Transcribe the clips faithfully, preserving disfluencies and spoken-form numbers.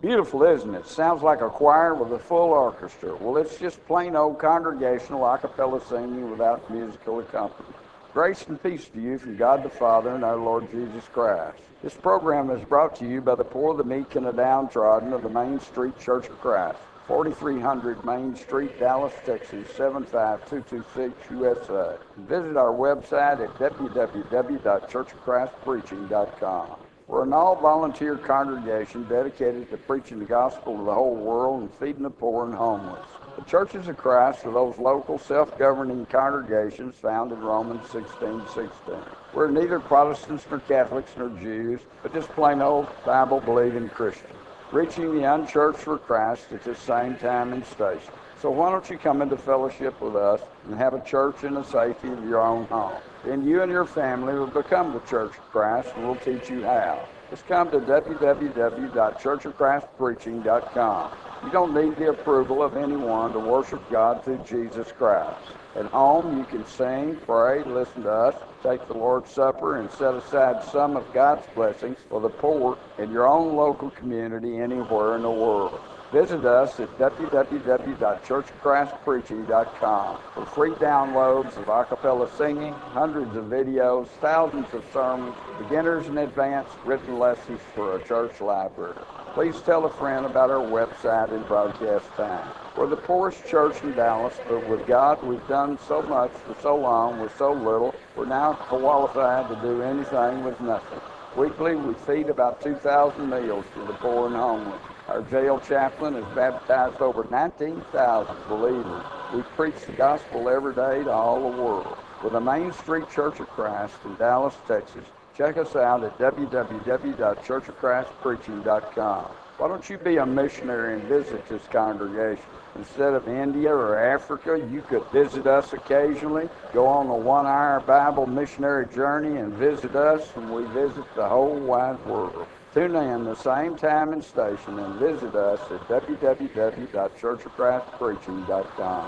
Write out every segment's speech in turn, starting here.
Beautiful, isn't it? Sounds like a choir with a full orchestra. Well, it's just plain old congregational a cappella singing without musical accompaniment. Grace and peace to you from God the Father and our Lord Jesus Christ. This program is brought to you by the poor, the meek, and the downtrodden of the Main Street Church of Christ, forty-three hundred Main Street, Dallas, Texas, seven five two two six, U S A. Visit our website at w w w dot church of christ preaching dot com. We're an all-volunteer congregation dedicated to preaching the gospel to the whole world and feeding the poor and homeless. The Churches of Christ are those local self-governing congregations found in Romans sixteen sixteen. We're neither Protestants nor Catholics nor Jews, but just plain old Bible-believing Christians, reaching the unchurched for Christ at the same time and station. So why don't you come into fellowship with us and have a church in the safety of your own home? Then you and your family will become the Church of Christ, and we'll teach you how. Just come to w w w dot church of christ preaching dot com. You don't need the approval of anyone to worship God through Jesus Christ. At home, you can sing, pray, listen to us, take the Lord's Supper, and set aside some of God's blessings for the poor in your own local community anywhere in the world. Visit us at w w w dot church of christ preaching dot com for free downloads of a cappella singing, hundreds of videos, thousands of sermons, beginners and advanced written lessons for a church library. Please tell a friend about our website and broadcast time. We're the poorest church in Dallas, but with God, we've done so much for so long with so little, we're now qualified to do anything with nothing. Weekly, we feed about two thousand meals for the poor and homeless. Our jail chaplain has baptized over nineteen thousand believers. We preach the gospel every day to all the world. With the Main Street Church of Christ in Dallas, Texas, check us out at w w w dot church of christ preaching dot com. Why don't you be a missionary and visit this congregation? Instead of India or Africa, you could visit us occasionally, go on a one-hour Bible missionary journey and visit us, and we visit the whole wide world. Tune in the same time and station and visit us at w w w dot church of christ preaching dot com.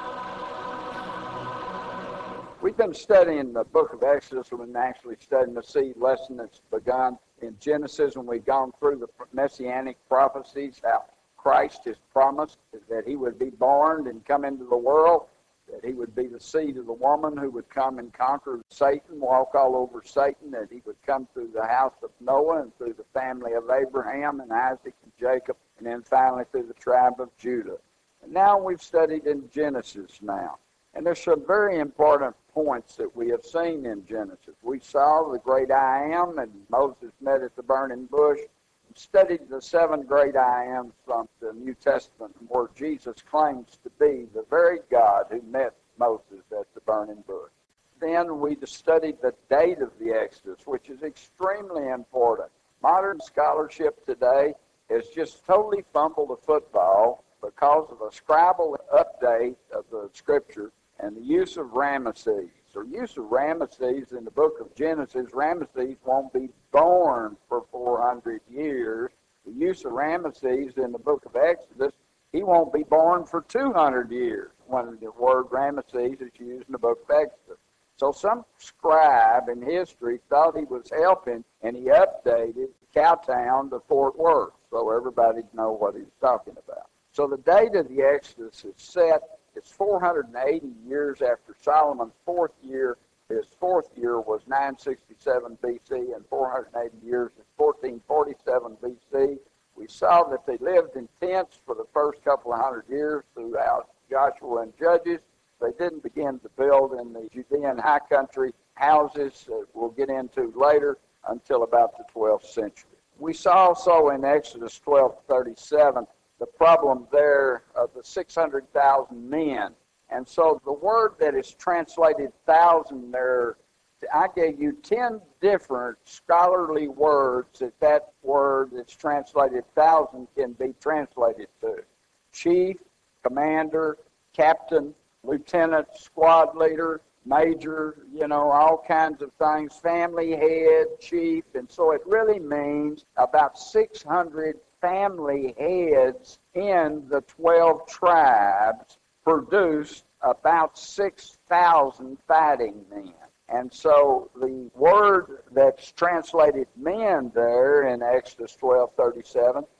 We've been studying the book of Exodus. We've been actually studying the seed lesson that's begun in Genesis, and we've gone through the messianic prophecies, how Christ has promised that he would be born and come into the world, that he would be the seed of the woman who would come and conquer Satan, walk all over Satan, that he would come through the house of Noah and through the family of Abraham and Isaac and Jacob, and then finally through the tribe of Judah. And now we've studied in Genesis now. And there's some very important points that we have seen in Genesis. We saw the great I Am, and Moses met at the burning bush, and studied the seven great I Ams from the New Testament, where Jesus claims to be the very God who met Moses at the burning bush. Then we studied the date of the Exodus, which is extremely important. Modern scholarship today has just totally fumbled the football because of a Scribble update of the Scripture and the use of Ramesses. The use of Ramesses in the book of Genesis, Ramesses won't be born for four hundred years. The use of Ramesses in the book of Exodus, he won't be born for two hundred years when the word Ramesses is used in the book of Exodus. So some scribe in history thought he was helping, and he updated Cowtown to Fort Worth so everybody know what he was talking about. So the date of the Exodus is set. It's four hundred eighty years after Solomon's fourth year. His fourth year was nine sixty-seven B C, and four hundred eighty years is fourteen forty-seven B C. We saw that they lived in tents for the first couple of hundred years throughout Joshua and Judges. They didn't begin to build in the Judean high country houses that we'll get into later until about the twelfth century. We saw also in Exodus twelve thirty-seven the problem there of the six hundred thousand men. And so the word that is translated thousand there, I gave you ten different scholarly words that that word that's translated thousand can be translated to. Chief, commander, captain, lieutenant, squad leader, major, you know, all kinds of things, family head, chief. And so it really means about six hundred family heads in the twelve tribes produced about six thousand fighting men. And so the word that's translated men there in Exodus twelve thirty-seven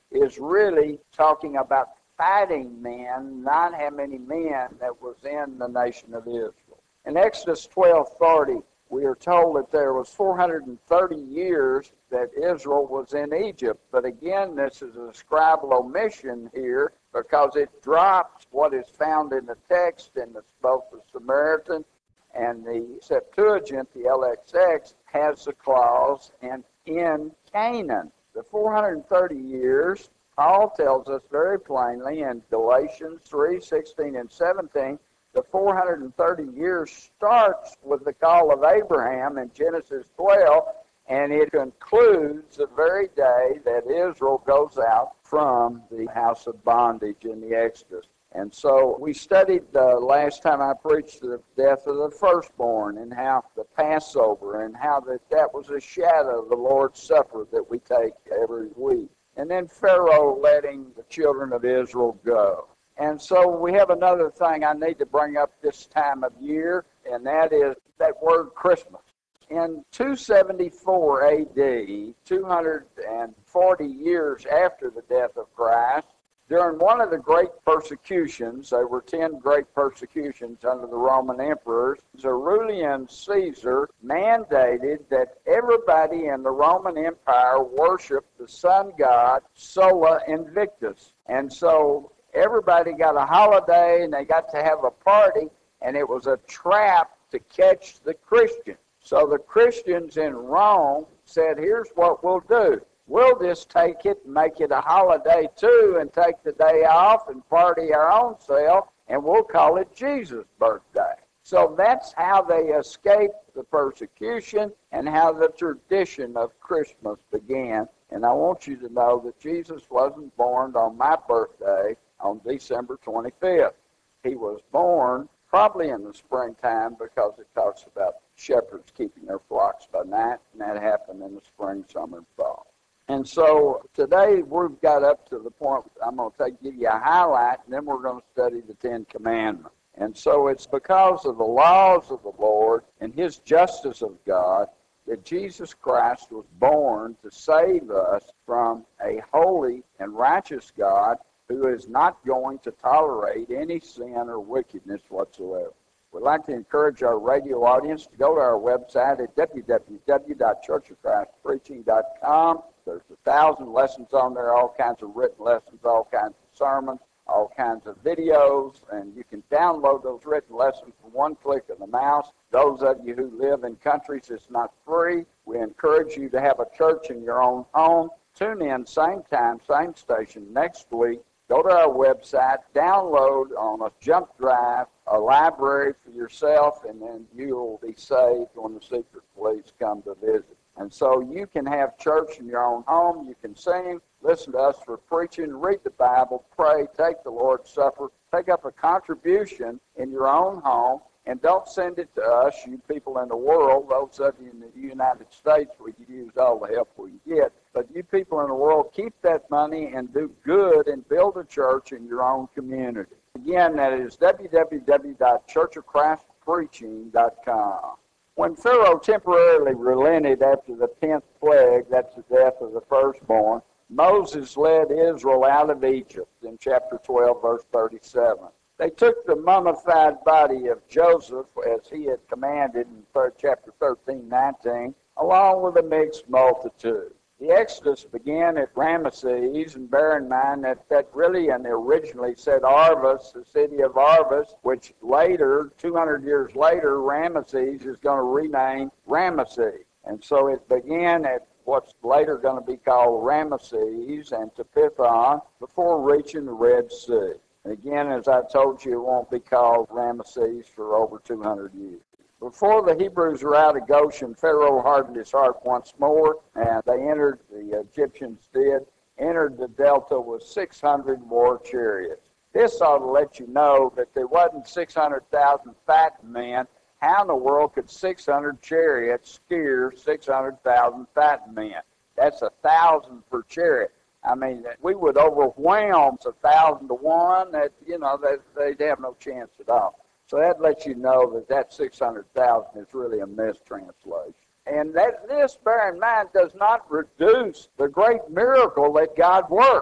is really talking about fighting men, not how many men that was in the nation of Israel. In Exodus twelve thirty, we are told that there was four hundred thirty years that Israel was in Egypt. But again, this is a scribal omission here because it drops what is found in the text in the, both the Samaritan and the Septuagint, the L X X, has the clause, and in Canaan. The four hundred thirty years, Paul tells us very plainly in Galatians three sixteen and seventeen, the four hundred thirty years starts with the call of Abraham in Genesis twelve, and it concludes the very day that Israel goes out from the house of bondage in the Exodus. And so we studied uh, last time I preached the death of the firstborn and how the Passover and how that, that was a shadow of the Lord's Supper that we take every week. And then Pharaoh letting the children of Israel go. And so we have another thing I need to bring up this time of year, and that is that word Christmas. In two seventy-four A D, two hundred forty years after the death of Christ, during one of the great persecutions, there were ten great persecutions under the Roman emperors, Aurelian Caesar mandated that everybody in the Roman Empire worship the sun god Sola Invictus. And so everybody got a holiday and they got to have a party, and it was a trap to catch the Christians. So the Christians in Rome said, here's what we'll do. We'll just take it and make it a holiday too and take the day off and party our own self, and we'll call it Jesus' birthday. So that's how they escaped the persecution and how the tradition of Christmas began. And I want you to know that Jesus wasn't born on my birthday on December twenty-fifth. He was born probably in the springtime because it talks about shepherds keeping their flocks by night, and that happened in the spring, summer, and fall. And so today we've got up to the point, I'm going to take, give you a highlight, and then we're going to study the Ten Commandments. And so it's because of the laws of the Lord and his justice of God that Jesus Christ was born to save us from a holy and righteous God who is not going to tolerate any sin or wickedness whatsoever. We'd like to encourage our radio audience to go to our website at w w w dot church of christ preaching dot com. There's a thousand lessons on there, all kinds of written lessons, all kinds of sermons, all kinds of videos, and you can download those written lessons from one click of the mouse. Those of you who live in countries it's not free, we encourage you to have a church in your own home. Tune in, same time, same station next week. Go to our website, download on a jump drive a library for yourself, and then you'll be saved when the secret police come to visit. And so you can have church in your own home. You can sing, listen to us for preaching, read the Bible, pray, take the Lord's Supper, take up a contribution in your own home, and don't send it to us, you people in the world. Those of you in the United States, we could use all the help we get. But you people in the world, keep that money and do good and build a church in your own community. Again, that is w w w dot church of christ preaching dot com. When Pharaoh temporarily relented after the tenth plague, that's the death of the firstborn, Moses led Israel out of Egypt in chapter twelve, verse thirty-seven. They took the mummified body of Joseph, as he had commanded in chapter thirteen, nineteen, along with a mixed multitude. The Exodus began at Ramesses, and bear in mind that that really and originally said Arvis, the city of Arvis, which later, two hundred years later, Ramesses is going to rename Ramesses. And so it began at what's later going to be called Ramesses and Tapithon before reaching the Red Sea. And again, as I told you, it won't be called Ramesses for over two hundred years. Before the Hebrews were out of Goshen, Pharaoh hardened his heart once more, and they entered, the Egyptians did, entered the Delta with six hundred war chariots. This ought to let you know that there wasn't six hundred thousand fat men. How in the world could six hundred chariots scare six hundred thousand fat men? That's a thousand per chariot. I mean, we would overwhelm a thousand to one. That you know, that they'd have no chance at all. So that lets you know that that six hundred thousand is really a mistranslation. And that this, bear in mind, does not reduce the great miracle that God worked.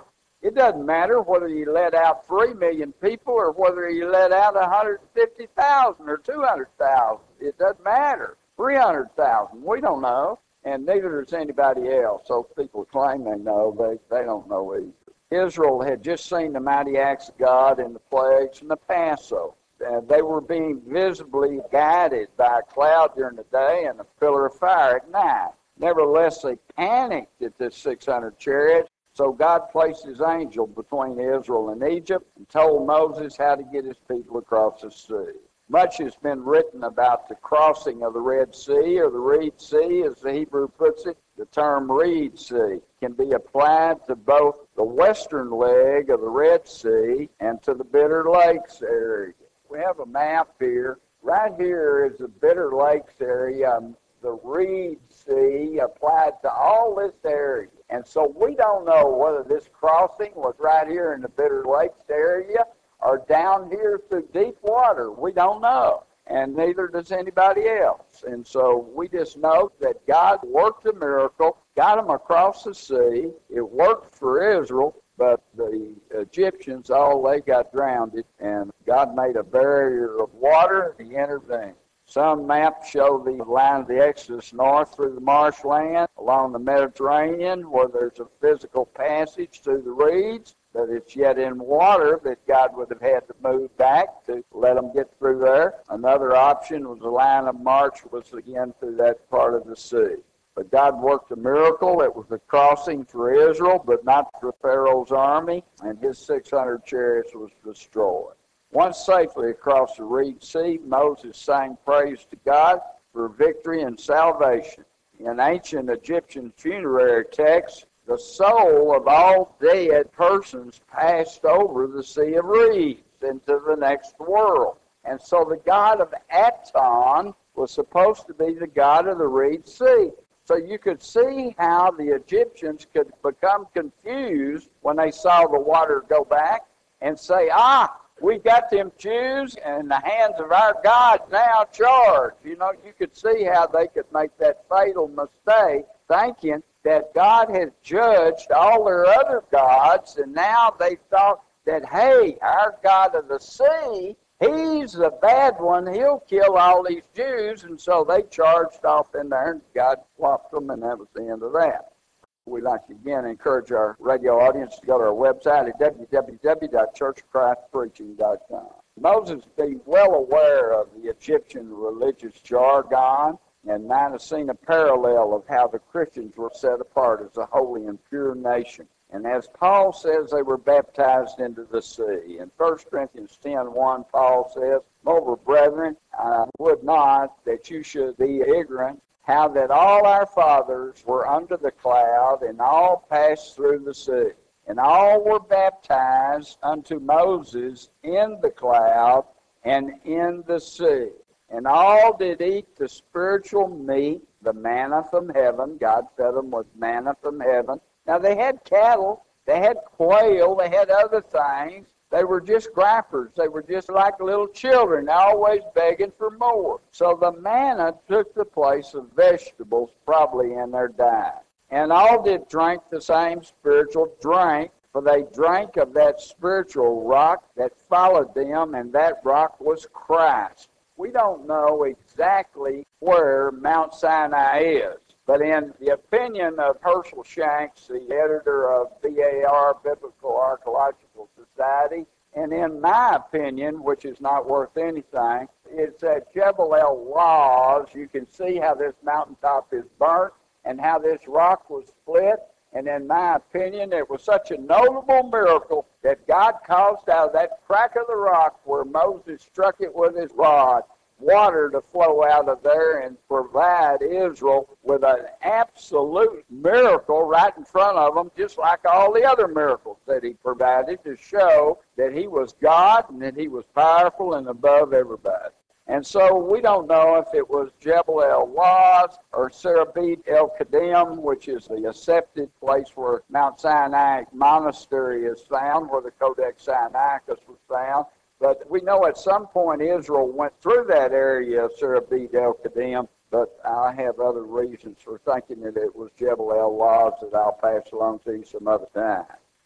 It doesn't matter whether you let out three million people or whether you let out one hundred fifty thousand or two hundred thousand. It doesn't matter. three hundred thousand. We don't know, and neither does anybody else. So people claim they know, they, they don't know either. Israel had just seen the mighty acts of God in the plagues and the Passover. And they were being visibly guided by a cloud during the day and a pillar of fire at night. Nevertheless, they panicked at this six hundred chariots, so God placed his angel between Israel and Egypt and told Moses how to get his people across the sea. Much has been written about the crossing of the Red Sea, or the Reed Sea, as the Hebrew puts it. The term Reed Sea can be applied to both the western leg of the Red Sea and to the Bitter Lakes area. We have a map here. Right here is the Bitter Lakes area. Um, the Reed Sea applied to all this area. And so we don't know whether this crossing was right here in the Bitter Lakes area or down here through deep water. We don't know. And neither does anybody else. And so we just know that God worked a miracle, got them across the sea. It worked for Israel. But the Egyptians, all they got drowned, and God made a barrier of water, and he intervened. Some maps show the line of the Exodus north through the marshland, along the Mediterranean, where there's a physical passage through the reeds, but it's yet in water that God would have had to move back to let them get through there. Another option was the line of march was again through that part of the sea. But God worked a miracle. It was a crossing for Israel, but not for Pharaoh's army, and his six hundred chariots was destroyed. Once safely across the Reed Sea, Moses sang praise to God for victory and salvation. In ancient Egyptian funerary texts, the soul of all dead persons passed over the Sea of Reeds into the next world. And so the god of Aton was supposed to be the god of the Reed Sea. So you could see how the Egyptians could become confused when they saw the water go back and say, ah, we got them Jews in the hands of our God now charged. You know, you could see how they could make that fatal mistake, thinking that God has judged all their other gods, and now they thought that, hey, our God of the sea, he's the bad one. He'll kill all these Jews. And so they charged off in there, and God flopped them, and that was the end of that. We'd like to again encourage our radio audience to go to our website at w w w dot church of christ preaching dot com. Moses being well aware of the Egyptian religious jargon and might have seen a parallel of how the Christians were set apart as a holy and pure nation. And as Paul says, they were baptized into the sea. In First Corinthians ten one, Paul says, moreover, brethren, I would not that you should be ignorant how that all our fathers were under the cloud, and all passed through the sea. And all were baptized unto Moses in the cloud and in the sea. And all did eat the spiritual meat, the manna from heaven. God fed them with manna from heaven. Now, they had cattle, they had quail, they had other things. They were just gripers. They were just like little children, always begging for more. So the manna took the place of vegetables probably in their diet. And all did drink the same spiritual drink, for they drank of that spiritual rock that followed them, and that rock was Christ. We don't know exactly where Mount Sinai is. But in the opinion of Herschel Shanks, the editor of B A R, Biblical Archaeological Society, and in my opinion, which is not worth anything, it's at Jebel El Lawz. You can see how this mountaintop is burnt and how this rock was split. And in my opinion, it was such a notable miracle that God caused out of that crack of the rock where Moses struck it with his rod, water to flow out of there and provide Israel with an absolute miracle right in front of them, just like all the other miracles that he provided to show that he was God and that he was powerful and above everybody. And so we don't know if it was Jebel El Lawz or Serabit El Kadim, which is the accepted place where Mount Sinai Monastery is found, where the Codex Sinaiticus was found. But we know at some point Israel went through that area of Serabit El Kadim, but I have other reasons for thinking that it was Jebel El Lawz that I'll pass along to you some other time.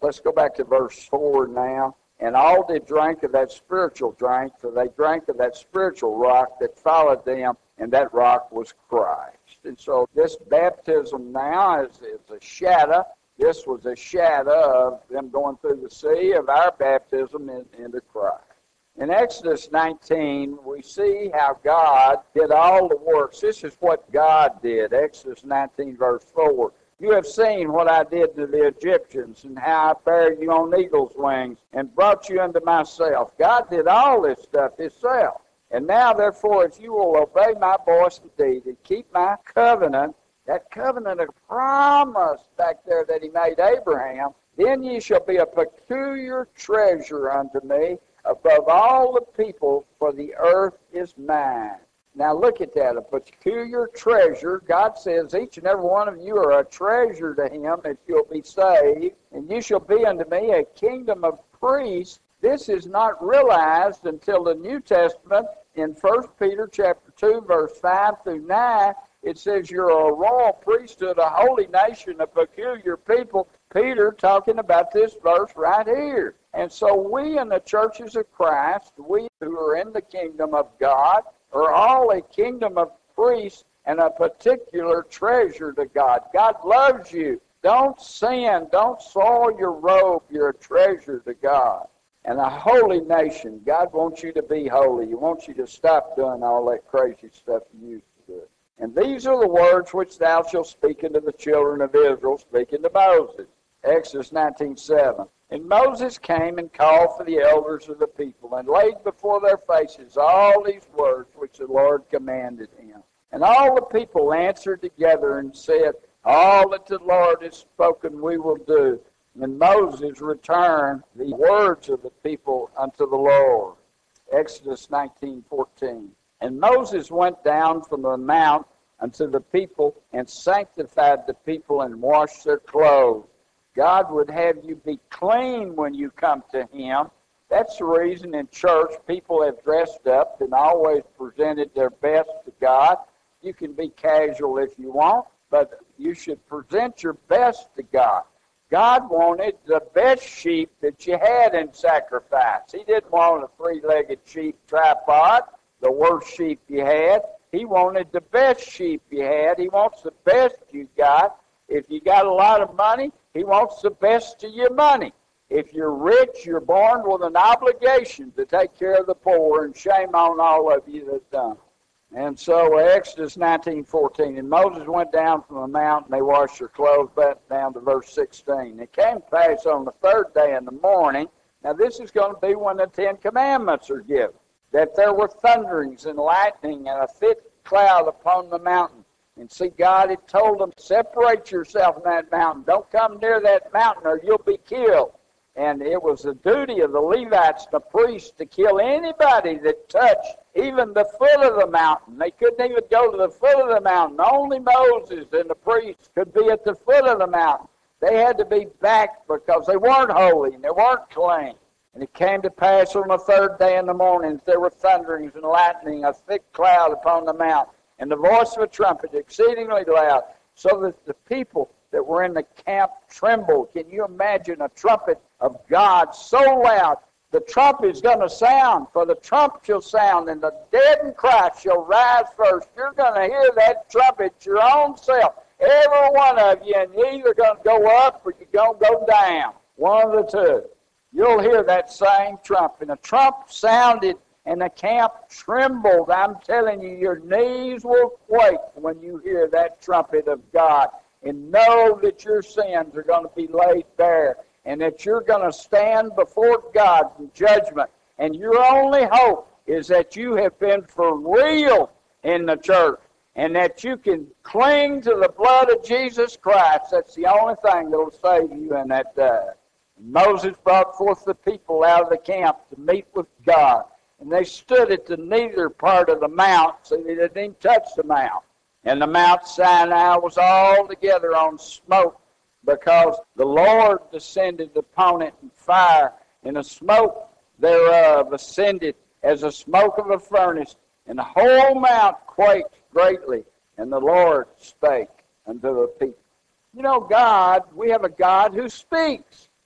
Let's go back to verse four now. And all did drink of that spiritual drink, for they drank of that spiritual rock that followed them, and that rock was Christ. And so this baptism now is, is a shadow. This was a shadow of them going through the sea, of our baptism in, into Christ. In Exodus nineteen, we see how God did all the works. This is what God did, Exodus nineteen, verse four. You have seen what I did to the Egyptians, and how I bare you on eagle's wings, and brought you unto myself. God did all this stuff himself. And now, therefore, if you will obey my voice indeed, and keep my covenant, that covenant of promise back there that he made Abraham, then ye shall be a peculiar treasure unto me above all the people, for the earth is mine. Now look at that, a peculiar treasure. God says each and every one of you are a treasure to him if you'll be saved, and you shall be unto me a kingdom of priests. This is not realized until the New Testament in First Peter chapter two, verse five through nine. It says you're a royal priesthood, a holy nation, a peculiar people. Peter talking about this verse right here. And so we in the churches of Christ, we who are in the kingdom of God, are all a kingdom of priests and a particular treasure to God. God loves you. Don't sin. Don't soil your robe. You're a treasure to God. And a holy nation. God wants you to be holy. He wants you to stop doing all that crazy stuff you used to do. And these are the words which thou shalt speak unto the children of Israel, speaking to Moses. Exodus nineteen seven. And Moses came and called for the elders of the people, and laid before their faces all these words which the Lord commanded him. And all the people answered together and said, all that the Lord has spoken we will do. And Moses returned the words of the people unto the Lord. Exodus nineteen fourteen. And Moses went down from the mount unto the people, and sanctified the people, and washed their clothes. God would have you be clean when you come to him. That's the reason in church people have dressed up and always presented their best to God. You can be casual if you want, but you should present your best to God. God wanted the best sheep that you had in sacrifice. He didn't want a three-legged sheep tripod, the worst sheep you had. He wanted the best sheep you had. He wants the best you got. If you got a lot of money, he wants the best of your money. If you're rich, you're born with an obligation to take care of the poor, and shame on all of you that's done. And so Exodus nineteen fourteen, and Moses went down from the mount, and they washed their clothes. Back down to verse sixteen. It came to pass on the third day in the morning. Now this is going to be when the Ten Commandments are given, that there were thunderings and lightning and a thick cloud upon the mountain. And see, God had told them, separate yourself from that mountain. Don't come near that mountain or you'll be killed. And it was the duty of the Levites, the priests, to kill anybody that touched even the foot of the mountain. They couldn't even go to the foot of the mountain. Only Moses and the priests could be at the foot of the mountain. They had to be back because they weren't holy and they weren't clean. And it came to pass on the third day in the morning that there were thunderings and lightning, a thick cloud upon the mount, and the voice of a trumpet exceedingly loud, so that the people that were in the camp trembled. Can you imagine a trumpet of God so loud? The trump is going to sound, for the trump shall sound, and the dead in Christ shall rise first. You're going to hear that trumpet your own self, every one of you, and you're either going to go up or you're going to go down, one of the two. You'll hear that same trump. And the trump sounded, and the camp trembled. I'm telling you, your knees will quake when you hear that trumpet of God. And know that your sins are going to be laid bare, and that you're going to stand before God in judgment. And your only hope is that you have been for real in the church, and that you can cling to the blood of Jesus Christ. That's the only thing that will save you in that day. Moses brought forth the people out of the camp to meet with God. And they stood at the neither part of the mount, so they didn't even touch the mount. And the Mount Sinai was altogether on smoke, because the Lord descended upon it in fire, and the smoke thereof ascended as the smoke of a furnace, and the whole mount quaked greatly. And the Lord spake unto the people. You know, God, we have a God who speaks.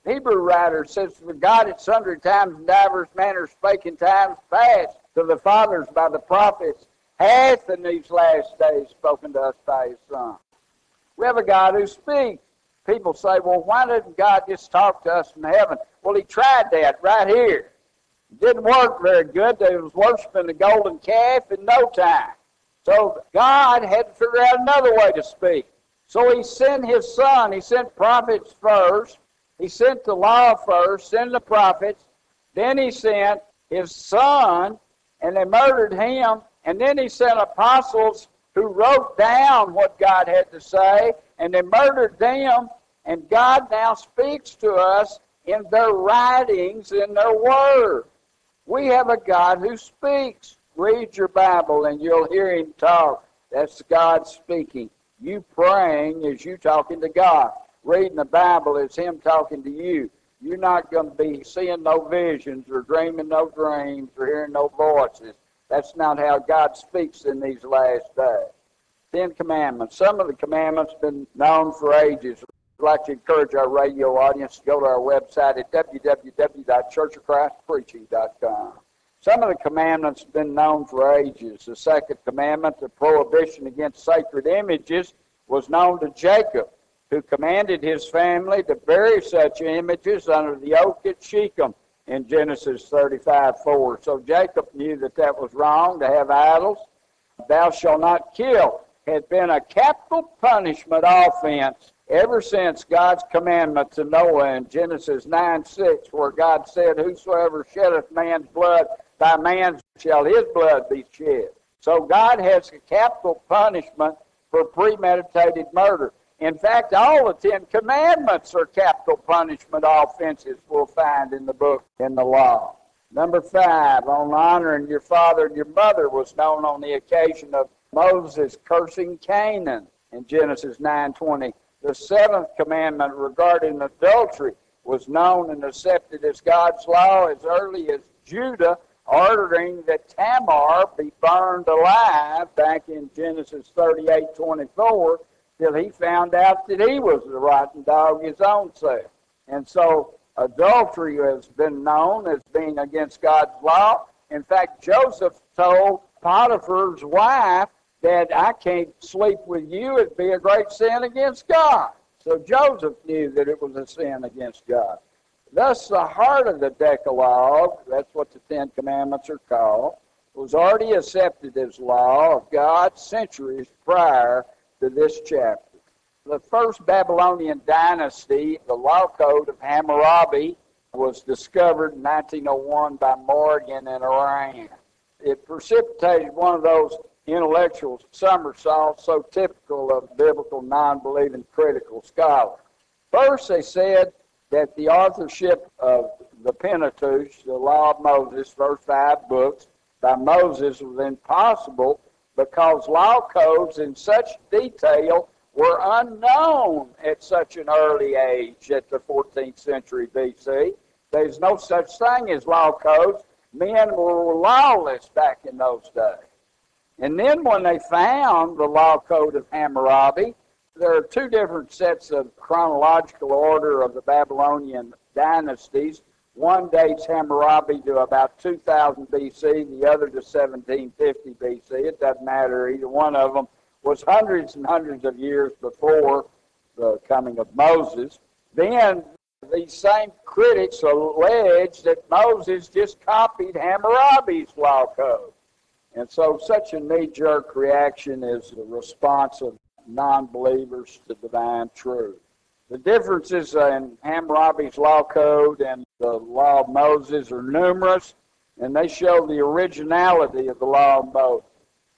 Hebrew writer says, "For God at sundry times and divers manners spake in times past to the fathers by the prophets, hath in these last days spoken to us by his Son." We have a God who speaks. People say, well, why didn't God just talk to us from heaven? Well, he tried that right here. It didn't work very good. They was worshiping the golden calf in no time. So God had to figure out another way to speak. So he sent his Son. He sent prophets first. He sent the law first, sent the prophets. Then he sent his Son, and they murdered him. And then he sent apostles who wrote down what God had to say, and they murdered them. And God now speaks to us in their writings, in their word. We have a God who speaks. Read your Bible and you'll hear him talk. That's God speaking. You praying is you talking to God. Reading the Bible is him talking to you. You're not going to be seeing no visions or dreaming no dreams or hearing no voices. That's not how God speaks in these last days. Ten Commandments. Some of the commandments have been known for ages. I'd like to encourage our radio audience to go to our website at w w w dot church of christ preaching dot com. Some of the commandments have been known for ages. The second commandment, the prohibition against sacred images, was known to Jacob, who commanded his family to bury such images under the oak at Shechem in Genesis thirty-five four. So Jacob knew that that was wrong to have idols. Thou shalt not kill had been a capital punishment offense ever since God's commandment to Noah in Genesis nine six, where God said, "Whosoever sheddeth man's blood, by man shall his blood be shed." So God has a capital punishment for premeditated murder. In fact, all the Ten Commandments are capital punishment offenses we'll find in the book, in the law. Number five, on honoring your father and your mother, was known on the occasion of Moses cursing Canaan in Genesis nine twenty. The seventh commandment regarding adultery was known and accepted as God's law as early as Judah ordering that Tamar be burned alive back in Genesis thirty-eight twenty-four, till he found out that he was the rotten dog his own self. And so adultery has been known as being against God's law. In fact, Joseph told Potiphar's wife that I can't sleep with you. It'd be a great sin against God. So Joseph knew that it was a sin against God. Thus, the heart of the Decalogue, that's what the Ten Commandments are called, was already accepted as law of God centuries prior to this chapter. The first Babylonian dynasty, the law code of Hammurabi, was discovered in nineteen oh one by Morgan in Iran. It precipitated one of those intellectual somersaults so typical of biblical non-believing critical scholars. First, they said that the authorship of the Pentateuch, the Law of Moses, first five books, by Moses was impossible because law codes in such detail were unknown at such an early age, at the fourteenth century B C. There's no such thing as law codes. Men were lawless back in those days. And then when they found the law code of Hammurabi, there are two different sets of chronological order of the Babylonian dynasties. One dates Hammurabi to about two thousand B C, the other to seventeen fifty B C. It doesn't matter. Either one of them was hundreds and hundreds of years before the coming of Moses. Then these same critics allege that Moses just copied Hammurabi's law code. And so such a knee-jerk reaction is the response of non-believers to divine truth. The differences in Hammurabi's law code and the law of Moses are numerous, and they show the originality of the law of Moses.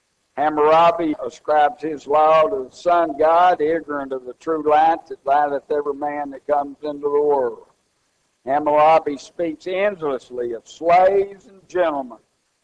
Hammurabi ascribes his law to the sun God, ignorant of the true light that lighteth every man that comes into the world. Hammurabi speaks endlessly of slaves and gentlemen.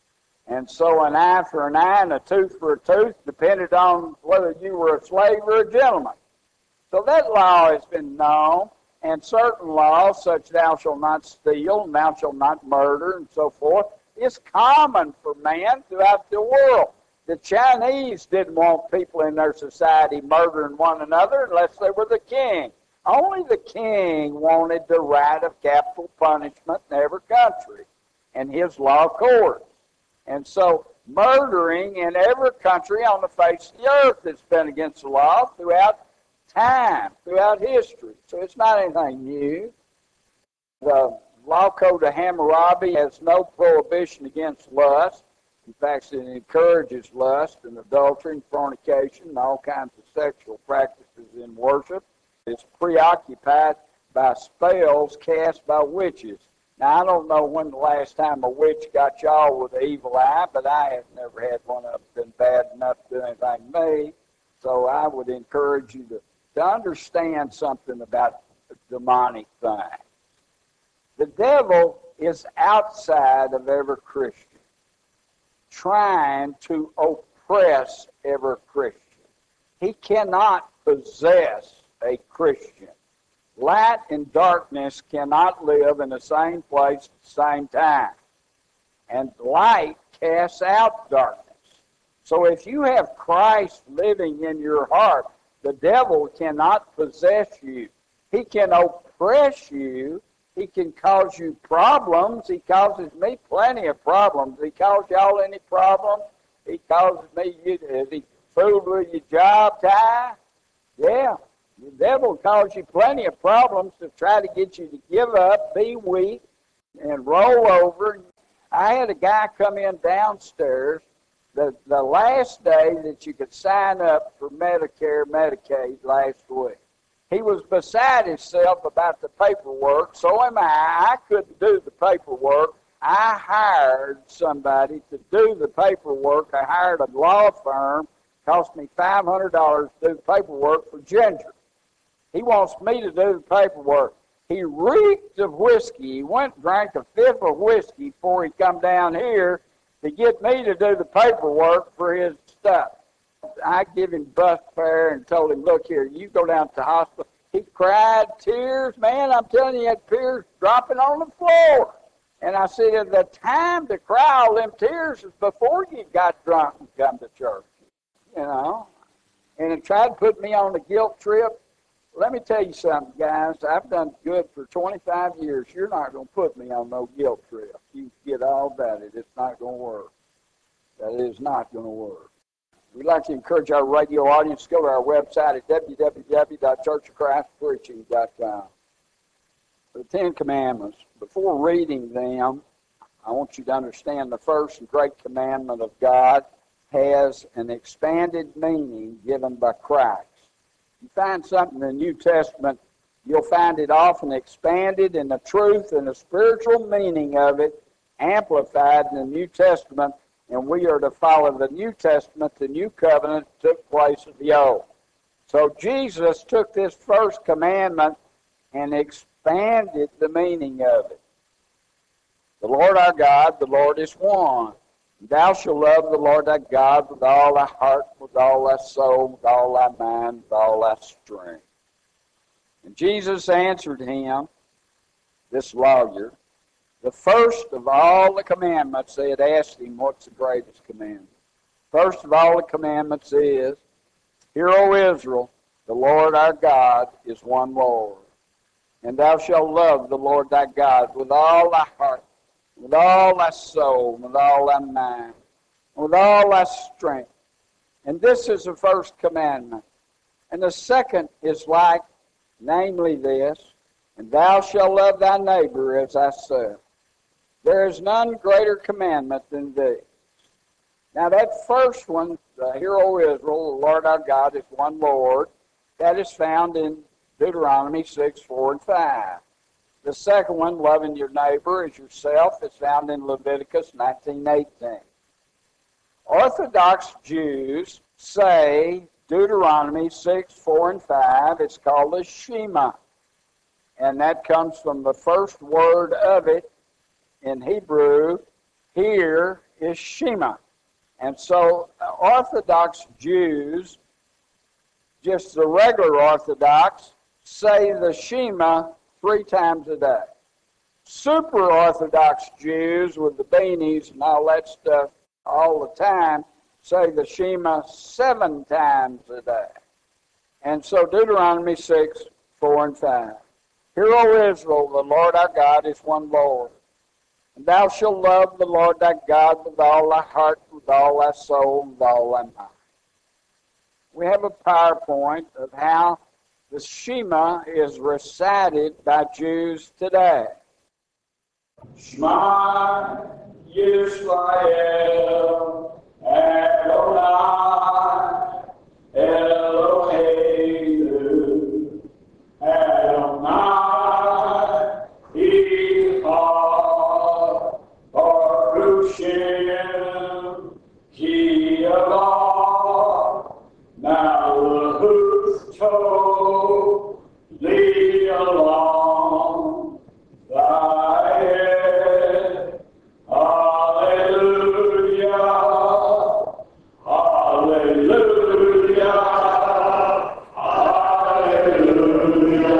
And so an eye for an eye and a tooth for a tooth depended on whether you were a slave or a gentleman. So that law has been known, and certain laws, such thou shalt not steal, and thou shalt not murder, and so forth, is common for man throughout the world. The Chinese didn't want people in their society murdering one another unless they were the king. Only the king wanted the right of capital punishment in every country and his law courts. And so murdering in every country on the face of the earth has been against the law throughout time, throughout history. So it's not anything new. The Law Code of Hammurabi has no prohibition against lust. In fact, it encourages lust and adultery and fornication and all kinds of sexual practices in worship. It's preoccupied by spells cast by witches. Now, I don't know when the last time a witch got y'all with an evil eye, but I have never had one of them been bad enough to do anything to me. So I would encourage you to, to understand something about the demonic thing. The devil is outside of every Christian, trying to oppress every Christian. He cannot possess a Christian. Light and darkness cannot live in the same place at the same time. And light casts out darkness. So if you have Christ living in your heart, the devil cannot possess you. He can oppress you. He can cause you problems. He causes me plenty of problems. He cause y'all any problems? He causes me, you, is he fooled with your job tie? Yeah. The devil cause you plenty of problems to try to get you to give up, be weak, and roll over. I had a guy come in downstairs the, the last day that you could sign up for Medicare, Medicaid last week. He was beside himself about the paperwork. So am I. I couldn't do the paperwork. I hired somebody to do the paperwork. I hired a law firm. Cost me five hundred dollars to do the paperwork for Ginger. He wants me to do the paperwork. He reeked of whiskey. He went and drank a fifth of whiskey before he come down here to get me to do the paperwork for his stuff. I give him bus fare and told him, look here, you go down to the hospital. He cried tears. Man, I'm telling you, he had tears dropping on the floor. And I said, the time to cry all them tears is before you got drunk and come to church. You know? And it tried to put me on a guilt trip. Let me tell you something, guys. I've done good for twenty-five years. You're not going to put me on no guilt trip. You get all about it. It's not going to work. That is not going to work. We'd like to encourage our radio audience to go to our website at w w w dot church of christ preaching dot com. The Ten Commandments. Before reading them, I want you to understand the first and great commandment of God has an expanded meaning given by Christ. You find something in the New Testament, you'll find it often expanded, and the truth and the spiritual meaning of it amplified in the New Testament, and we are to follow the New Testament. The New Covenant took place of the Old. So Jesus took this first commandment and expanded the meaning of it. The Lord our God, the Lord is one. Thou shalt love the Lord thy God with all thy heart, with all thy soul, with all thy mind, with all thy strength. And Jesus answered him, this lawyer, the first of all the commandments. They had asked him, what's the greatest commandment? First of all the commandments is, Hear, O Israel, the Lord our God is one Lord. And thou shalt love the Lord thy God with all thy heart, with all thy soul, with all thy mind, with all thy strength. And this is the first commandment. And the second is like, namely this, and thou shalt love thy neighbor as thyself. There is none greater commandment than this. Now that first one, the Hear, O Israel, the Lord our God is one Lord, that is found in Deuteronomy six, four, and five. The second one, loving your neighbor as yourself, is found in Leviticus nineteen, eighteen. Orthodox Jews say Deuteronomy six, four, and five, it's called the Shema. And that comes from the first word of it in Hebrew. Here is Shema. And so Orthodox Jews, just the regular Orthodox, say the Shema three times a day. Super Orthodox Jews with the beanies and all that stuff all the time say the Shema seven times a day. And so Deuteronomy six, four and five. Hear, O Israel, the Lord our God is one Lord. And thou shalt love the Lord thy God with all thy heart, with all thy soul, with all thy mind. We have a PowerPoint of how the Shema is recited by Jews today. Shema Yisrael Adonai Eloheinu Adonai Echad Baruch Shem Ki Allah Malachut Tov Li Olam Vaed. Hallelujah, hallelujah, hallelujah,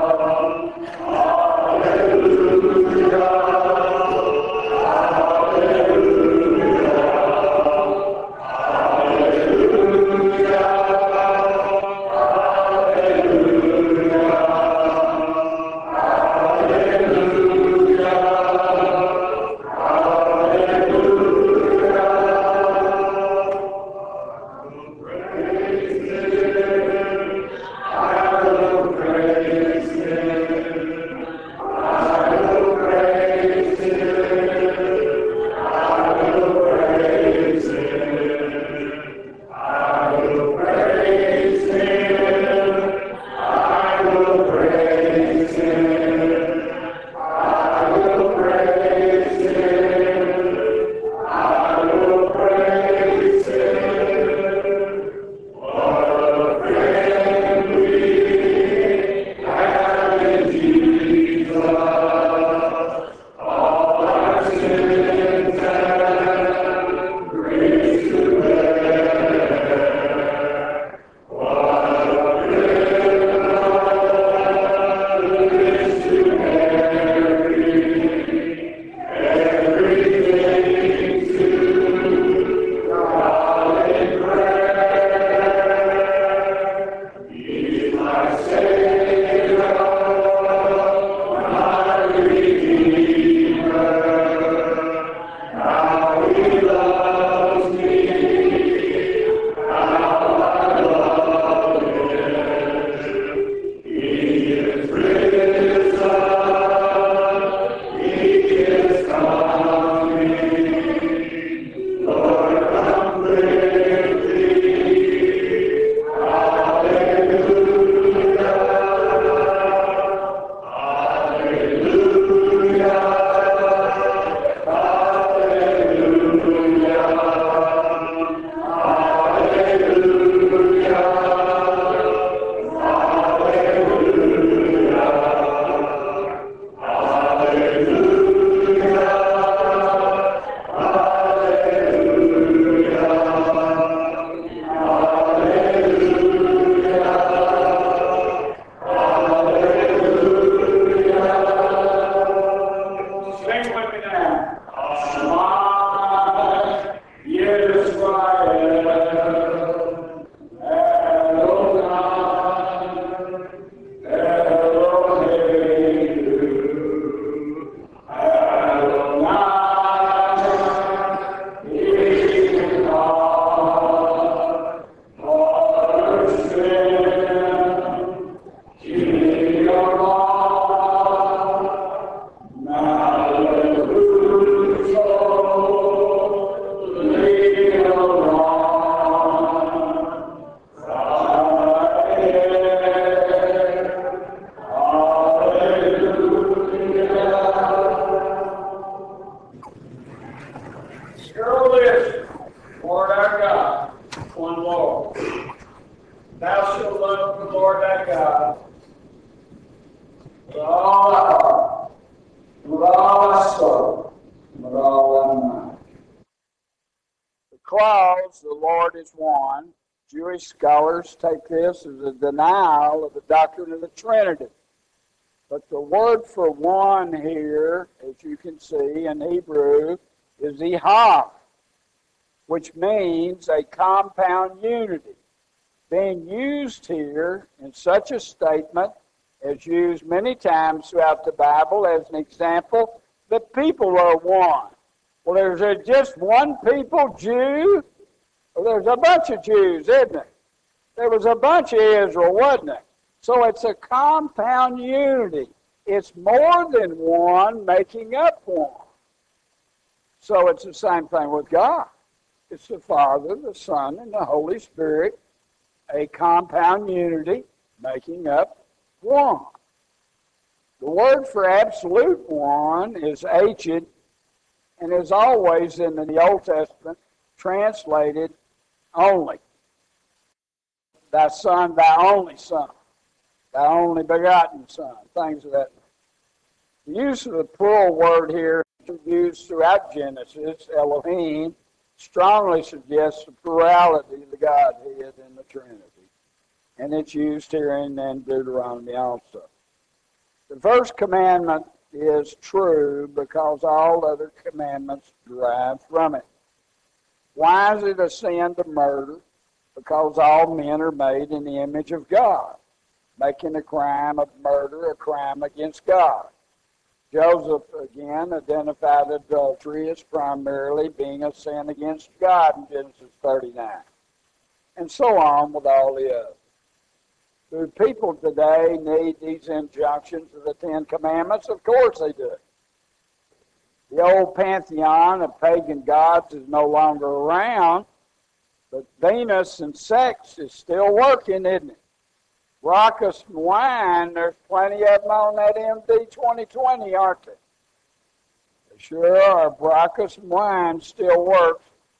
Clause, the Lord is one. Jewish scholars take this as a denial of the doctrine of the Trinity. But the word for one here, as you can see in Hebrew, is ihad, which means a compound unity, being used here in such a statement is used many times throughout the Bible as an example. The people are one. Well, there's a, just one people, Jew. Well, there's a bunch of Jews, isn't it? There was a bunch of Israel, wasn't it? So it's a compound unity. It's more than one making up one. So it's the same thing with God. It's the Father, the Son, and the Holy Spirit, a compound unity making up one. The word for absolute one is echad, and is always in the Old Testament translated only. Thy Son, thy only Son, thy only begotten Son, things of that nature. The use of the plural word here, used throughout Genesis, Elohim, strongly suggests the plurality of the Godhead in the Trinity. And it's used here in, in Deuteronomy also. The first commandment is true because all other commandments derive from it. Why is it a sin to murder? Because all men are made in the image of God, making a crime of murder a crime against God. Joseph, again, identified adultery as primarily being a sin against God in Genesis thirty-nine. And so on with all the others. Do people today need these injunctions of the Ten Commandments? Of course they do. The old pantheon of pagan gods is no longer around, but Venus and sex is still working, isn't it? Raucous and wine, there's plenty of them on that M D twenty twenty, aren't they? They sure are. Raucous and wine still works.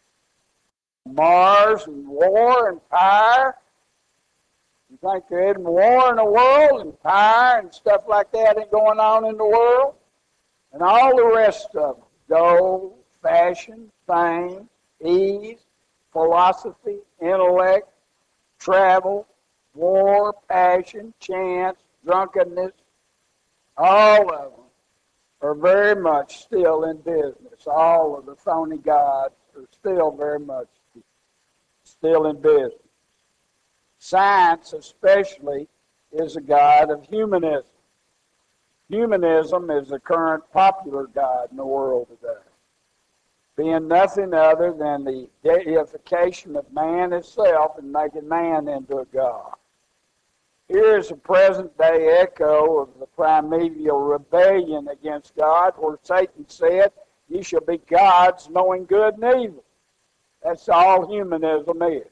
Mars and war and fire. You think there isn't war in the world and fire and stuff like that ain't going on in the world? And all the rest of them, gold, fashion, fame, ease, philosophy, intellect, travel, war, passion, chance, drunkenness, all of them are very much still in business. All of the phony gods are still very much still in business. Science, especially, is a god of humanism. Humanism is the current popular god in the world today, being nothing other than the deification of man itself and making man into a god. Here is a present-day echo of the primeval rebellion against God, where Satan said, "Ye shall be gods, knowing good and evil." That's all humanism is.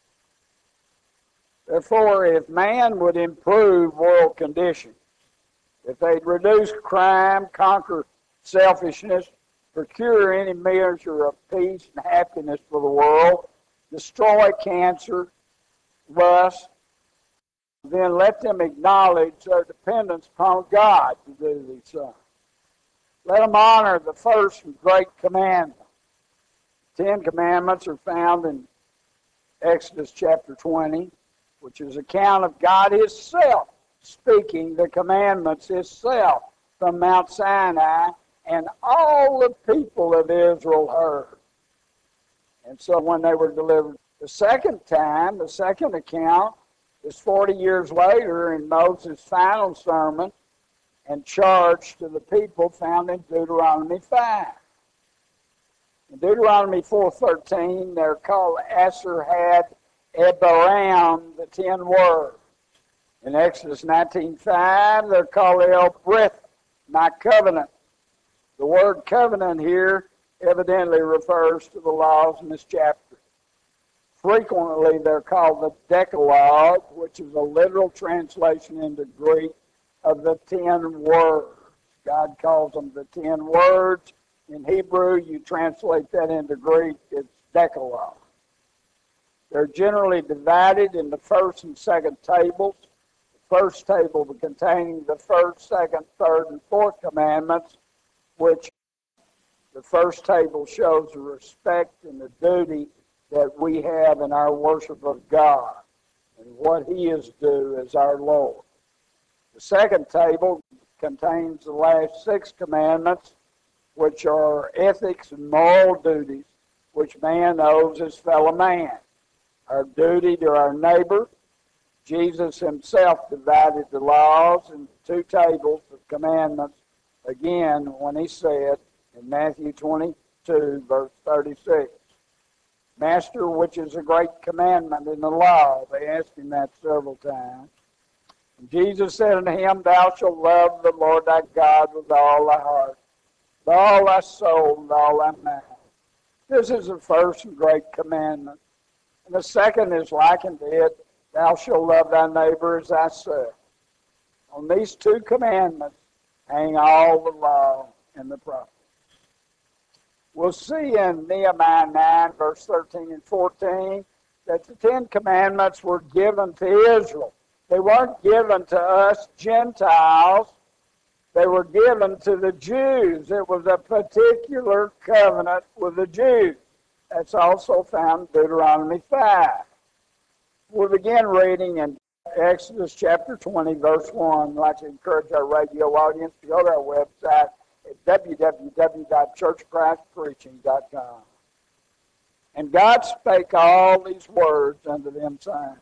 Therefore, if man would improve world conditions, if they'd reduce crime, conquer selfishness, procure any measure of peace and happiness for the world, destroy cancer, lust, then let them acknowledge their dependence upon God to do these things. Let them honor the first and great commandment. The Ten Commandments are found in Exodus chapter twenty, which is an account of God Himself speaking the commandments Himself from Mount Sinai, and all the people of Israel heard. And so when they were delivered the second time, the second account is forty years later in Moses' final sermon and charge to the people found in Deuteronomy five. In Deuteronomy four thirteen, they're called Asher had Ebaram, the ten words. In Exodus nineteen five, they're called El Brith, my covenant. The word covenant here evidently refers to the laws in this chapter. Frequently, they're called the Decalogue, which is a literal translation into Greek of the ten words. God calls them the ten words. In Hebrew, you translate that into Greek, it's Decalogue. They're generally divided in the first and second tables. The first table containing the first, second, third, and fourth commandments, which the first table shows the respect and the duty that we have in our worship of God and what He is due as our Lord. The second table contains the last six commandments, which are ethics and moral duties which man owes his fellow man. Our duty to our neighbor, Jesus himself divided the laws into two tables of commandments, again, when he said in Matthew twenty-two, verse thirty-six, Master, which is a great commandment in the law? They asked him that several times. And Jesus said unto him, Thou shalt love the Lord thy God with all thy heart, with all thy soul, with all thy mind. This is the first and great commandment. And the second is likened to it, Thou shalt love thy neighbor as thyself. On these two commandments hang all the law and the prophets. We'll see in Nehemiah nine, verse thirteen and fourteen, that the Ten Commandments were given to Israel. They weren't given to us Gentiles. They were given to the Jews. It was a particular covenant with the Jews. That's also found in Deuteronomy five. We'll begin reading in Exodus chapter twenty, verse one. I'd like to encourage our radio audience to go to our website at w w w dot church christ preaching dot com. And God spake all these words unto them, saying,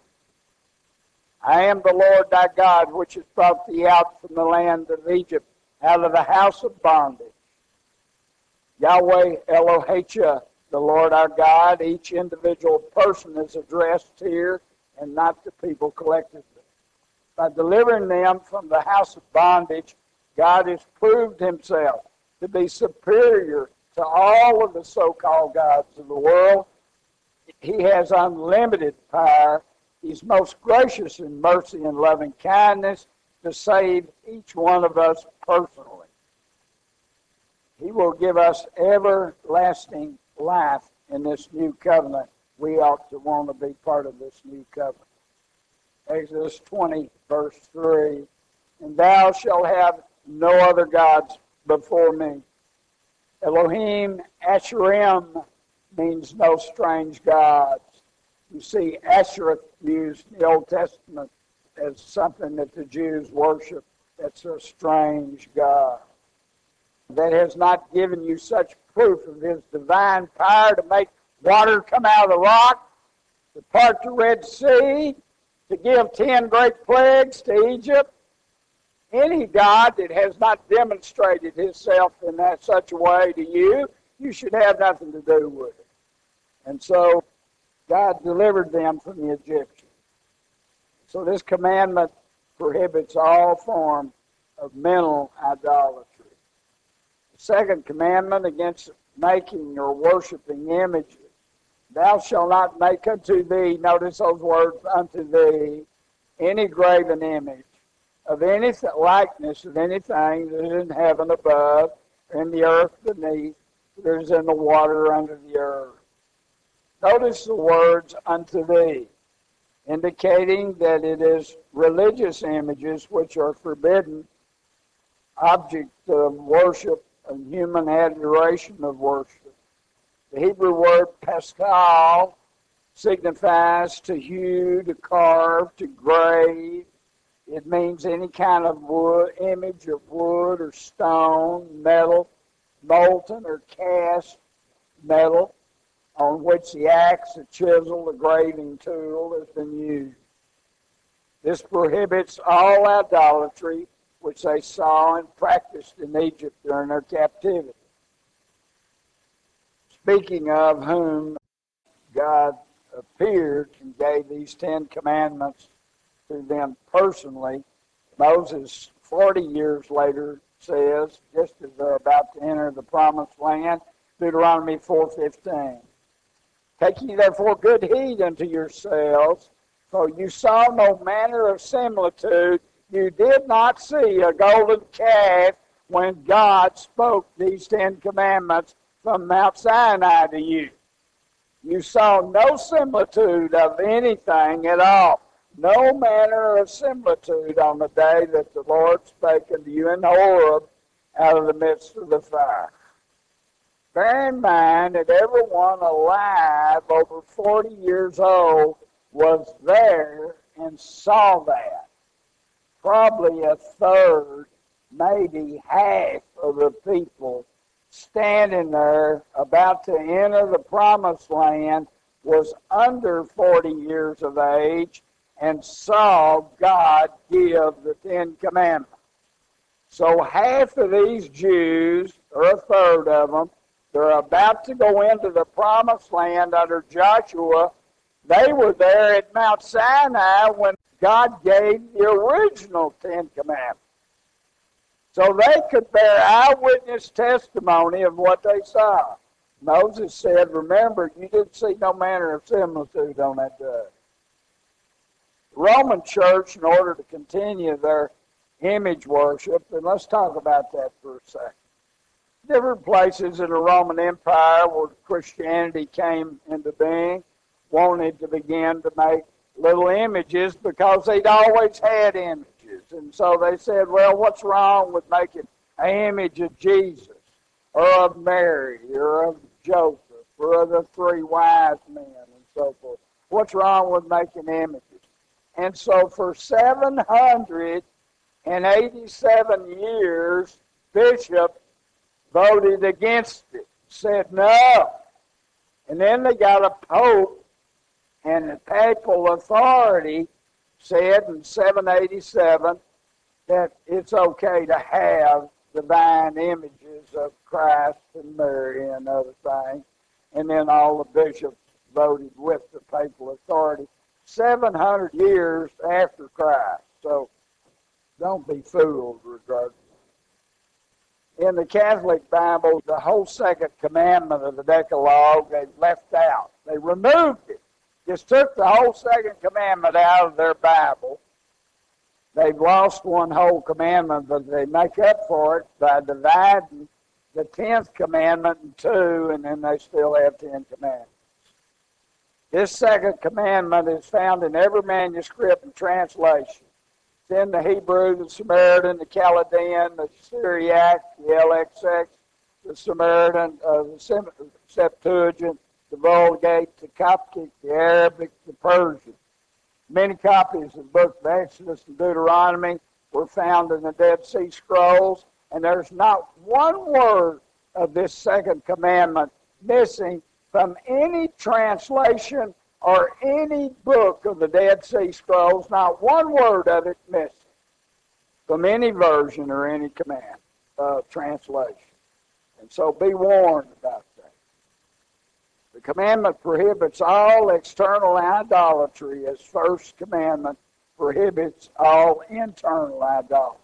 I am the Lord thy God, which has brought thee out from the land of Egypt, out of the house of bondage. Yahweh Elohim, the Lord our God. Each individual person is addressed here and not the people collectively. By delivering them from the house of bondage, God has proved himself to be superior to all of the so-called gods of the world. He has unlimited power. He's most gracious in mercy and loving kindness to save each one of us personally. He will give us everlasting life in this new covenant. We ought to want to be part of this new covenant. Exodus twenty, verse three, And thou shalt have no other gods before me. Elohim Asherim means no strange gods. You see, Asherah used in the Old Testament as something that the Jews worship. That's a strange god. That has not given you such proof of his divine power to make water come out of the rock, to part the Red Sea, to give ten great plagues to Egypt. Any God that has not demonstrated himself in that such a way to you, you should have nothing to do with it. And so God delivered them from the Egyptians. So this commandment prohibits all form of mental idolatry. The second commandment against making or worshiping images. Thou shalt not make unto thee, notice those words, unto thee, any graven image of any likeness of anything that is in heaven above, or in the earth beneath, that is in the water under the earth. Notice the words unto thee, indicating that it is religious images which are forbidden, object of worship, of human adoration of worship. The Hebrew word paschal signifies to hew, to carve, to grave. It means any kind of wood, image of wood or stone, metal, molten or cast metal, on which the axe, the chisel, the graving tool has been used. This prohibits all idolatry which they saw and practiced in Egypt during their captivity. Speaking of whom God appeared and gave these Ten Commandments to them personally, Moses, forty years later, says, just as they're about to enter the promised land, Deuteronomy four fifteen, Take ye therefore good heed unto yourselves, for you saw no manner of similitude, you did not see a golden calf when God spoke these Ten Commandments from Mount Sinai to you. You saw no similitude of anything at all, no manner of similitude on the day that the Lord spake unto you in Horeb out of the midst of the fire. Bear in mind that everyone alive over forty years old was there and saw that. Probably a third, maybe half of the people standing there about to enter the promised land was under forty years of age and saw God give the Ten Commandments. So half of these Jews, or a third of them, they're about to go into the promised land under Joshua. They were there at Mount Sinai when God gave the original Ten Commandments. So they could bear eyewitness testimony of what they saw. Moses said, remember, you didn't see no manner of similitude on that day. The Roman church, in order to continue their image worship, and let's talk about that for a second. Different places in the Roman Empire where Christianity came into being wanted to begin to make little images because they'd always had images. And so they said, well, what's wrong with making an image of Jesus or of Mary or of Joseph or of the three wise men and so forth? What's wrong with making images? And so for seven hundred eighty-seven years, bishops voted against it, said no. And then they got a pope, and the papal authority said in seven eighty-seven that it's okay to have divine images of Christ and Mary and other things. And then all the bishops voted with the papal authority seven hundred years after Christ. So don't be fooled regarding it. In the Catholic Bible, the whole second commandment of the Decalogue, they left out. They removed it. Just took the whole second commandment out of their Bible. They've lost one whole commandment, but they make up for it by dividing the tenth commandment in two, and then they still have ten commandments. This second commandment is found in every manuscript and translation. It's in the Hebrew, the Samaritan, the Chaldean, the Syriac, the L X X, the Samaritan, uh, the Septuagint, the Vulgate, the Coptic, the Arabic, the Persian. Many copies of the book of Exodus and Deuteronomy were found in the Dead Sea Scrolls, and there's not one word of this second commandment missing from any translation or any book of the Dead Sea Scrolls, not one word of it missing from any version or any command uh, translation. And so be warned about that. The commandment prohibits all external idolatry, as first commandment prohibits all internal idolatry.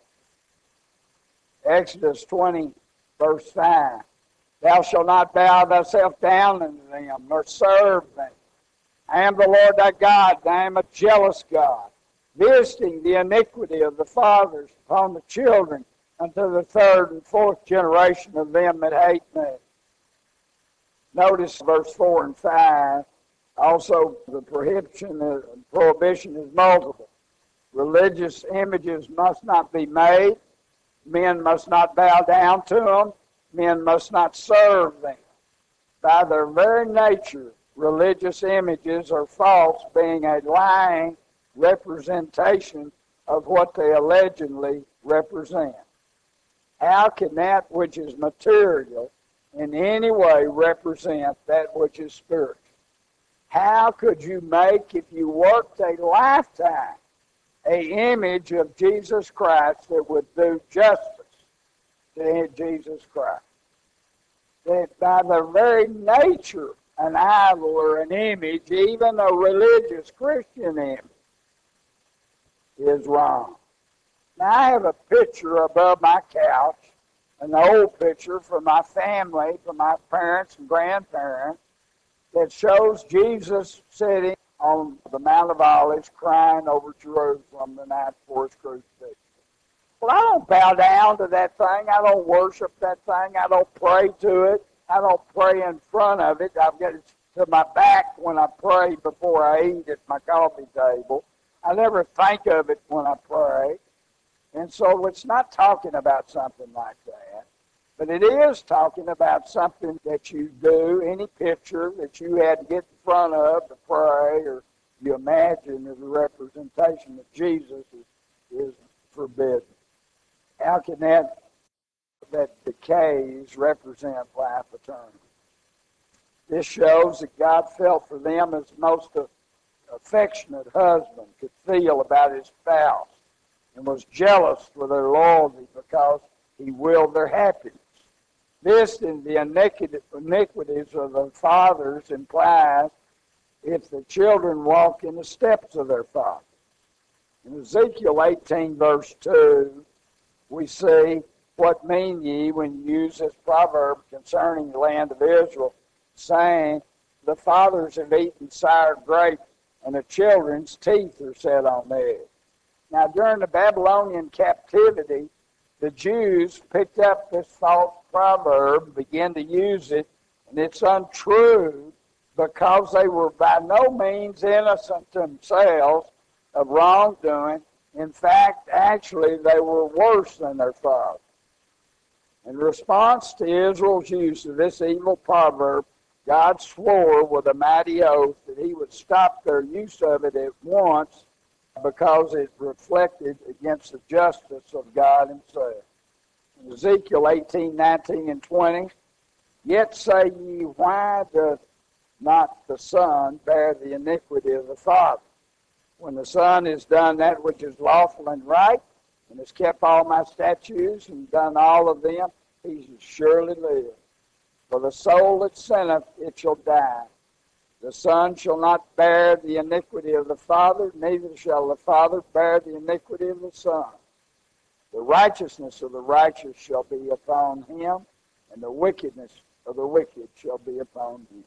Exodus twenty, verse five. Thou shalt not bow thyself down unto them, nor serve them. I am the Lord thy God, and I am a jealous God, visiting the iniquity of the fathers upon the children unto the third and fourth generation of them that hate me. Notice verse four and five. Also, the prohibition, the prohibition is multiple. Religious images must not be made. Men must not bow down to them. Men must not serve them. By their very nature, religious images are false, being a lying representation of what they allegedly represent. How can that which is material in any way represent that which is spiritual? How could you make, if you worked a lifetime, an image of Jesus Christ that would do justice to Jesus Christ? That by their very nature, an idol or an image, even a religious Christian image, is wrong. Now, I have a picture above my couch, an old picture from my family, from my parents and grandparents, that shows Jesus sitting on the Mount of Olives crying over Jerusalem the night before his crucifixion. Well, I don't bow down to that thing. I don't worship that thing. I don't pray to it. I don't pray in front of it. I've got it to my back when I pray before I eat at my coffee table. I never think of it when I pray. And so it's not talking about something like that. But it is talking about something that you do, any picture that you had to get in front of to pray, or you imagine as a representation of Jesus is, is forbidden. How can that that decays represent life eternal? This shows that God felt for them as most affectionate husband could feel about his spouse and was jealous for their loyalty because he willed their happiness. This and the iniquities of the fathers implies if the children walk in the steps of their father. In Ezekiel eighteen, verse two, we see, what mean ye when you use this proverb concerning the land of Israel, saying, the fathers have eaten sour grapes, and the children's teeth are set on edge. Now, during the Babylonian captivity, the Jews picked up this false proverb, began to use it, and it's untrue because they were by no means innocent themselves of wrongdoing. In fact, actually, they were worse than their father. In response to Israel's use of this evil proverb, God swore with a mighty oath that he would stop their use of it at once because it reflected against the justice of God himself. In Ezekiel eighteen, nineteen, and twenty, yet say ye, why doth not the Son bear the iniquity of the Father? When the Son has done that which is lawful and right, and has kept all my statutes and done all of them, he shall surely live. For the soul that sinneth, it shall die. The Son shall not bear the iniquity of the Father, neither shall the Father bear the iniquity of the Son. The righteousness of the righteous shall be upon him, and the wickedness of the wicked shall be upon him.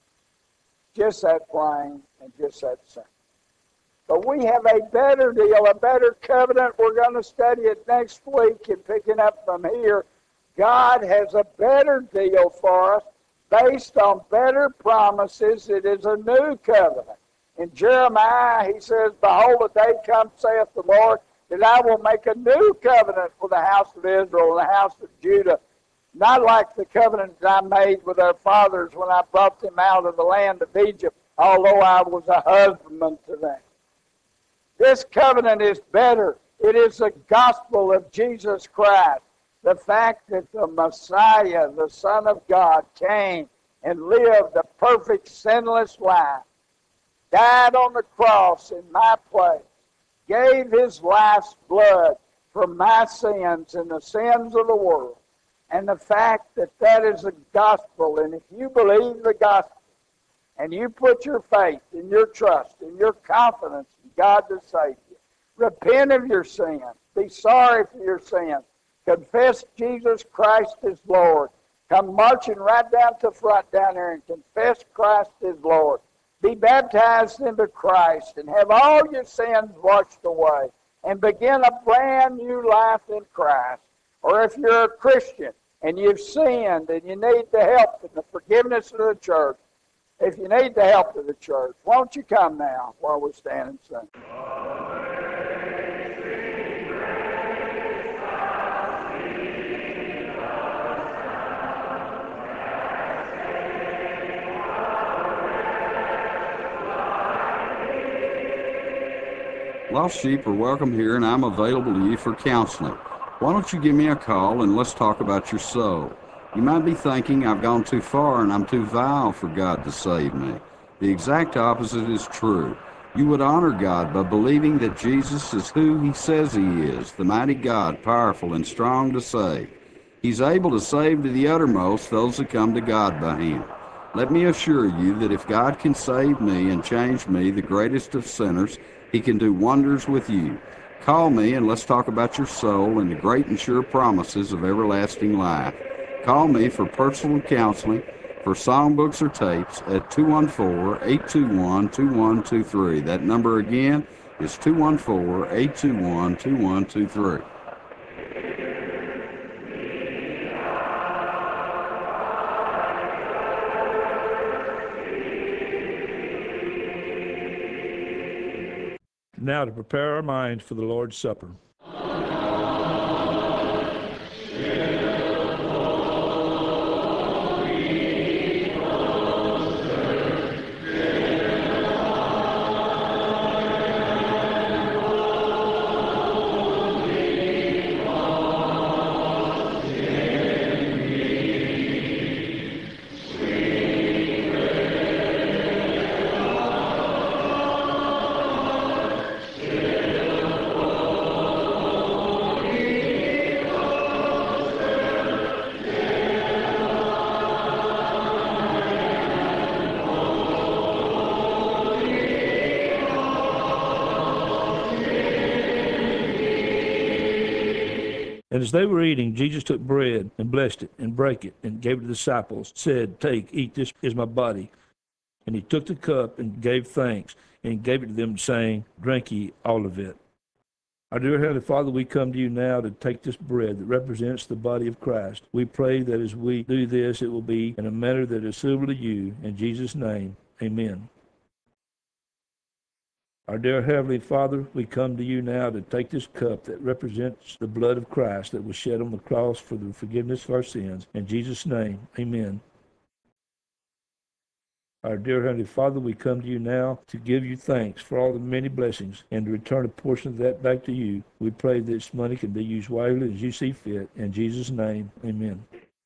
Just that plain and just that simple. But we have a better deal, a better covenant. We're going to study it next week, and picking up from here, God has a better deal for us based on better promises. It is a new covenant. In Jeremiah, he says, behold, a day comes, saith the Lord, that I will make a new covenant for the house of Israel and the house of Judah, not like the covenant that I made with their fathers when I brought them out of the land of Egypt, although I was a husbandman to them. This covenant is better. It is the gospel of Jesus Christ. The fact that the Messiah, the Son of God, came and lived a perfect, sinless life, died on the cross in my place, gave his life's blood for my sins and the sins of the world. And the fact that that is the gospel, and if you believe the gospel, and you put your faith and your trust and your confidence in God to save you, repent of your sins, be sorry for your sins, confess Jesus Christ as Lord, come marching right down to the front down there and confess Christ as Lord, be baptized into Christ and have all your sins washed away and begin a brand new life in Christ. Or if you're a Christian and you've sinned and you need the help and the forgiveness of the church, if you need the help of the church, won't you come now while we stand and sing? Lost sheep are welcome here, and I'm available to you for counseling. Why don't you give me a call and let's talk about your soul? You might be thinking I've gone too far and I'm too vile for God to save me. The exact opposite is true. You would honor God by believing that Jesus is who he says he is, the mighty God, powerful and strong to save. He's able to save to the uttermost those that come to God by him. Let me assure you that if God can save me and change me, the greatest of sinners, he can do wonders with you. Call me and let's talk about your soul and the great and sure promises of everlasting life. Call me for personal counseling, for songbooks or tapes at two one four, eight two one, two one two three. That number again is two one four, eight two one, two one two three. Now to prepare our minds for the Lord's Supper. And as they were eating, Jesus took bread and blessed it and brake it and gave it to the disciples, said, Take, eat, this is my body. And he took the cup and gave thanks and gave it to them, saying, Drink ye all of it. Our dear Heavenly Father, we come to you now to take this bread that represents the body of Christ. We pray that as we do this, it will be in a manner that is suitable to you. In Jesus' name, amen. Our dear Heavenly Father, we come to you now to take this cup that represents the blood of Christ that was shed on the cross for the forgiveness of our sins. In Jesus' name, amen. Our dear Heavenly Father, we come to you now to give you thanks for all the many blessings and to return a portion of that back to you. We pray this money can be used wisely as you see fit. In Jesus' name, amen.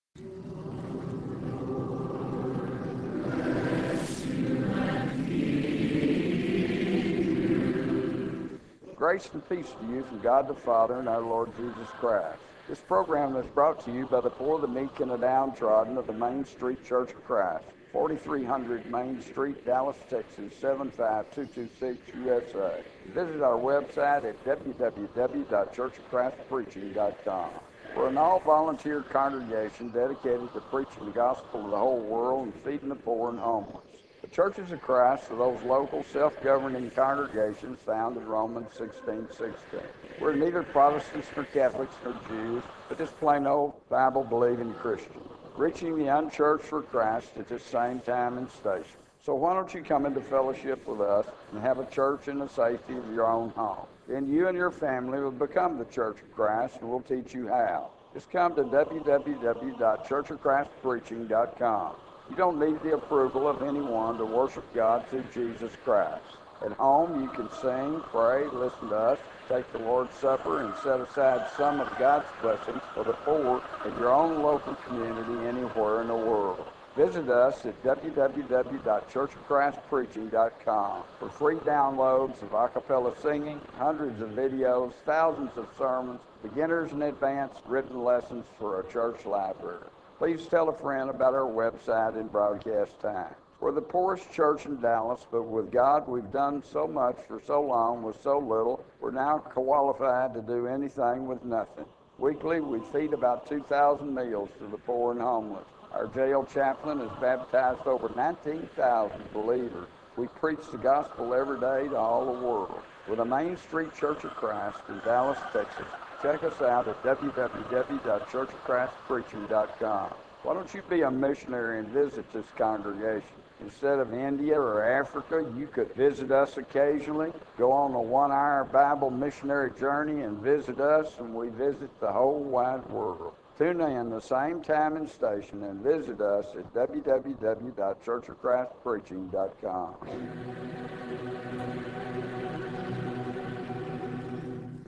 Grace and peace to you from God the Father and our Lord Jesus Christ. This program is brought to you by the poor, the meek, and the downtrodden of the Main Street Church of Christ, forty-three hundred Main Street, Dallas, Texas, seven five two two six, U S A. Visit our website at w w w dot church of christ preaching dot com. We're an all-volunteer congregation dedicated to preaching the gospel to the whole world and feeding the poor and homeless. The Churches of Christ are those local, self-governing congregations found in Romans sixteen sixteen. We're neither Protestants nor Catholics nor Jews, but just plain old Bible-believing Christians, reaching the unchurched for Christ at the same time and station. So why don't you come into fellowship with us and have a church in the safety of your own home? Then you and your family will become the Church of Christ, and we'll teach you how. Just come to w w w dot church of christ preaching dot com. You don't need the approval of anyone to worship God through Jesus Christ. At home, you can sing, pray, listen to us, take the Lord's Supper, and set aside some of God's blessings for the poor in your own local community anywhere in the world. Visit us at w w w dot church of christ preaching dot com for free downloads of a cappella singing, hundreds of videos, thousands of sermons, beginners and advanced written lessons for a church library. Please tell a friend about our website and broadcast time. We're the poorest church in Dallas, but with God, we've done so much for so long with so little, we're now qualified to do anything with nothing. Weekly, we feed about two thousand meals to the poor and homeless. Our jail chaplain has baptized over nineteen thousand believers. We preach the gospel every day to all the world. We're the Main Street Church of Christ in Dallas, Texas. Check us out at w w w dot church of christ preaching dot com. Why don't you be a missionary and visit this congregation? Instead of India or Africa, you could visit us occasionally, go on a one-hour Bible missionary journey and visit us, and we visit the whole wide world. Tune in the same time and station and visit us at w w w dot church of christ preaching dot com.